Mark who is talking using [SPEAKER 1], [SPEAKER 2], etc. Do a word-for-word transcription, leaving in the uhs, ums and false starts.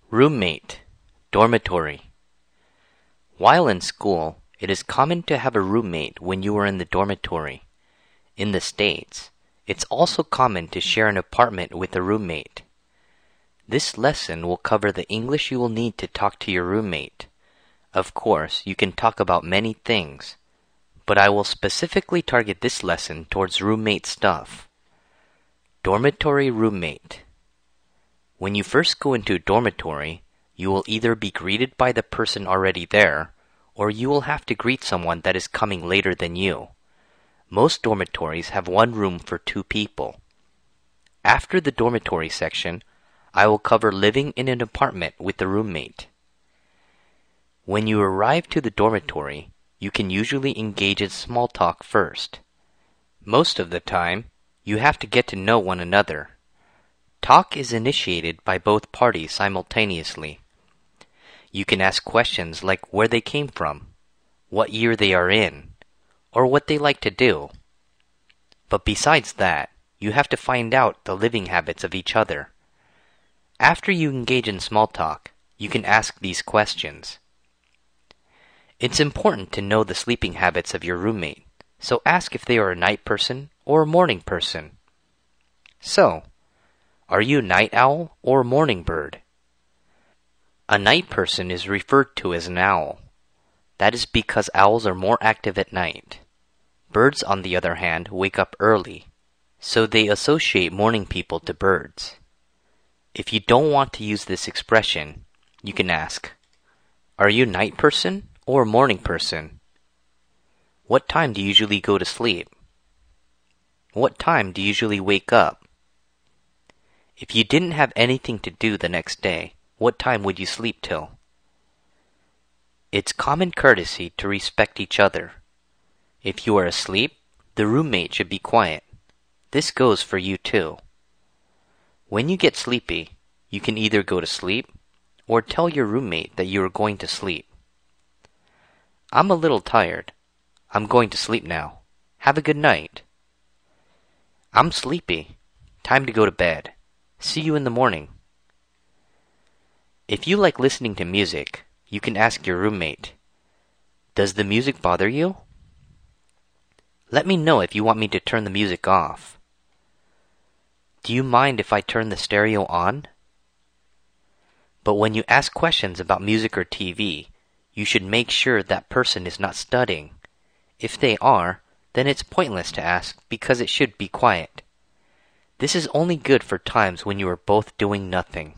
[SPEAKER 1] Roommate, dormitory. While in school, it is common to have a roommate when you are in the dormitory. In the States, it's also common to share an apartment with a roommate. This lesson will cover the English you will need to talk to your roommate. Of course, you can talk about many things, but I will specifically target this lesson towards roommate stuff. Dormitory roommate. When you first go into a dormitory, you will either be greeted by the person already there, or you will have to greet someone that is coming later than you. Most dormitories have one room for two people. After the dormitory section, I will cover living in an apartment with a roommate. When you arrive to the dormitory, you can usually engage in small talk first. Most of the time, you have to get to know one another. Talk is initiated by both parties simultaneously. You can ask questions like where they came from, what year they are in, or what they like to do. But besides that, you have to find out the living habits of each other. After you engage in small talk, you can ask these questions. It's important to know the sleeping habits of your roommate, so ask if they are a night person or a morning person. So, are you a night owl or a morning bird? A night person is referred to as an owl. That is because owls are more active at night. Birds, on the other hand, wake up early, so they associate morning people to birds. If you don't want to use this expression, you can ask, are you a night person or a morning person? What time do you usually go to sleep? What time do you usually wake up? If you didn't have anything to do the next day, what time would you sleep till? It's common courtesy to respect each other. If you are asleep, the roommate should be quiet. This goes for you too. When you get sleepy, you can either go to sleep or tell your roommate that you are going to sleep. I'm a little tired. I'm going to sleep now. Have a good night. I'm sleepy. Time to go to bed. See you in the morning. If you like listening to music, you can ask your roommate, does the music bother you? Let me know if you want me to turn the music off. Do you mind if I turn the stereo on? But when you ask questions about music or T V, you should make sure that person is not studying. If they are, then it's pointless to ask because it should be quiet. This is only good for times when you are both doing nothing.